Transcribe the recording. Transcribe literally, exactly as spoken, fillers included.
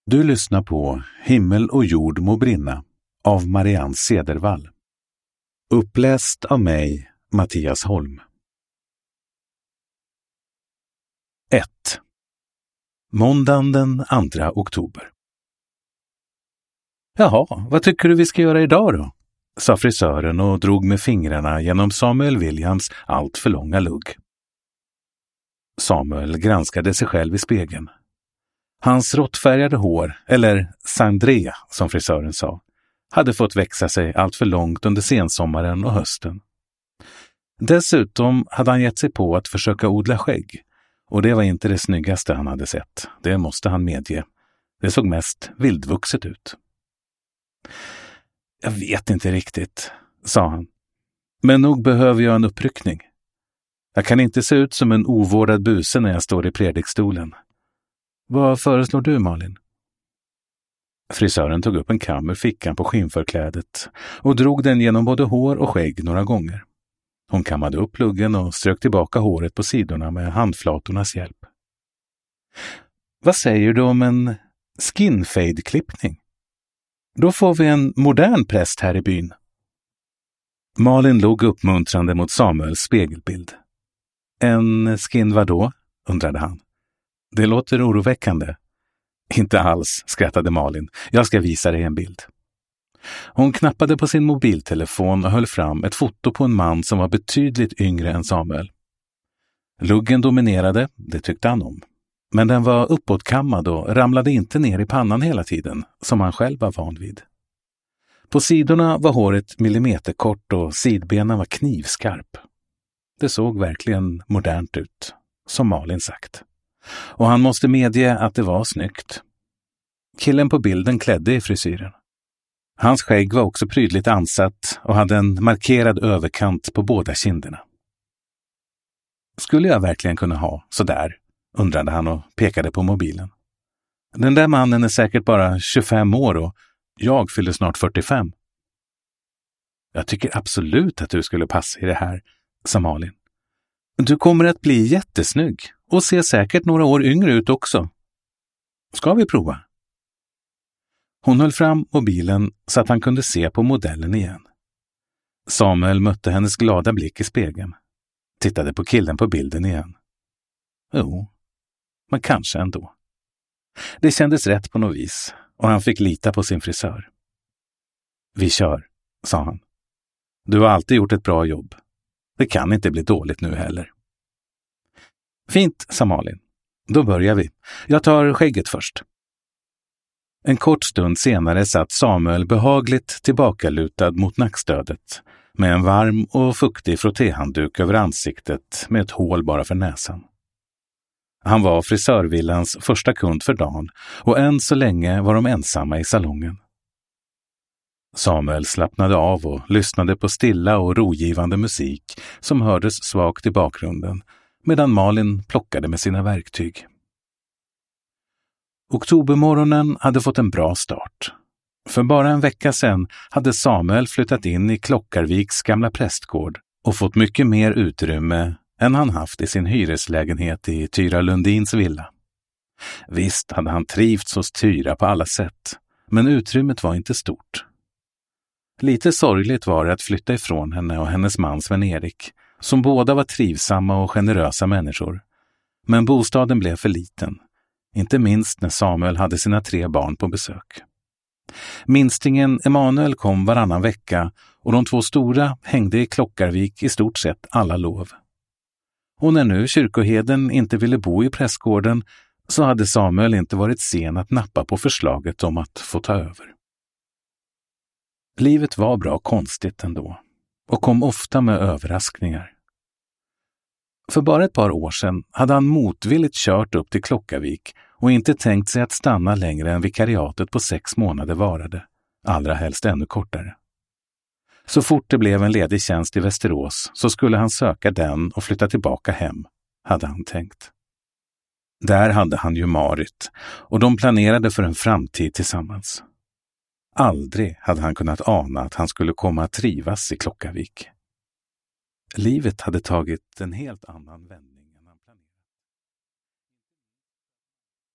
Du lyssnar på Himmel och jord må brinna av Marianne Cedervall. Uppläst av mig, Mattias Holm. ett. Måndagen den andra oktober. Jaha, vad tycker du vi ska göra idag då? Sa frisören och drog med fingrarna genom Samuel Williams allt för långa lugg. Samuel granskade sig själv i spegeln. Hans råttfärgade hår, eller sandré som frisören sa, hade fått växa sig allt för långt under sensommaren och hösten. Dessutom hade han gett sig på att försöka odla skägg, och det var inte det snyggaste han hade sett, det måste han medge. Det såg mest vildvuxet ut. Jag vet inte riktigt, sa han, men nog behöver jag en uppryckning. Jag kan inte se ut som en ovårdad buse när jag står i predikstolen. Vad föreslår du, Malin? Frisören tog upp en kam ur fickan på skinnförklädet och drog den genom både hår och skägg några gånger. Hon kammade upp luggen och strök tillbaka håret på sidorna med handflatornas hjälp. Vad säger du om en skinfade-klippning? Då får vi en modern präst här i byn. Malin log uppmuntrande mot Samuels spegelbild. En skin vadå? Undrade han. Det låter oroväckande. Inte alls, skrattade Malin. Jag ska visa dig en bild. Hon knappade på sin mobiltelefon och höll fram ett foto på en man som var betydligt yngre än Samuel. Luggen dominerade, det tyckte han om. Men den var uppåtkammad och ramlade inte ner i pannan hela tiden, som han själv var van vid. På sidorna var håret millimeterkort och sidbenen var knivskarp. Det såg verkligen modernt ut, som Malin sagt. Och han måste medge att det var snyggt. Killen på bilden klädde i frisyren. Hans skägg var också prydligt ansatt och hade en markerad överkant på båda kinderna. Skulle jag verkligen kunna ha så där? Undrade han och pekade på mobilen. Den där mannen är säkert bara tjugofem år och jag fyller snart fyrtiofem. Jag tycker absolut att du skulle passa i det här, sa Malin. Du kommer att bli jättesnygg och ser säkert några år yngre ut också. Ska vi prova? Hon höll fram mobilen så att han kunde se på modellen igen. Samuel mötte hennes glada blick i spegeln. Tittade på killen på bilden igen. Jo, men kanske ändå. Det kändes rätt på något vis och han fick lita på sin frisör. Vi kör, sa han. Du har alltid gjort ett bra jobb. Det kan inte bli dåligt nu heller. Fint, sa Malin. Då börjar vi. Jag tar skägget först. En kort stund senare satt Samuel behagligt tillbakalutad mot nackstödet med en varm och fuktig frottéhandduk över ansiktet med ett hål bara för näsan. Han var frisörvillans första kund för dagen och än så länge var de ensamma i salongen. Samuel slappnade av och lyssnade på stilla och rogivande musik som hördes svagt i bakgrunden medan Malin plockade med sina verktyg. Oktobermorgonen hade fått en bra start. För bara en vecka sedan hade Samuel flyttat in i Klockarviks gamla prästgård och fått mycket mer utrymme än han haft i sin hyreslägenhet i Tyra Lundins villa. Visst hade han trivts hos Tyra på alla sätt, men utrymmet var inte stort. Lite sorgligt var det att flytta ifrån henne och hennes man Sven-Erik, som båda var trivsamma och generösa människor. Men bostaden blev för liten, inte minst när Samuel hade sina tre barn på besök. Minstingen Emanuel kom varannan vecka och de två stora hängde i Klockarvik i stort sett alla lov. Och när nu kyrkoheden inte ville bo i prästgården så hade Samuel inte varit sen att nappa på förslaget om att få ta över. Livet var bra konstigt ändå och kom ofta med överraskningar. För bara ett par år sedan hade han motvilligt kört upp till Klockarvik och inte tänkt sig att stanna längre än vikariatet på sex månader varade, allra helst ännu kortare. Så fort det blev en ledig tjänst i Västerås så skulle han söka den och flytta tillbaka hem, hade han tänkt. Där hade han ju Marit och de planerade för en framtid tillsammans. Aldrig hade han kunnat ana att han skulle komma att trivas i Klockarvik. Livet hade tagit en helt annan vändning.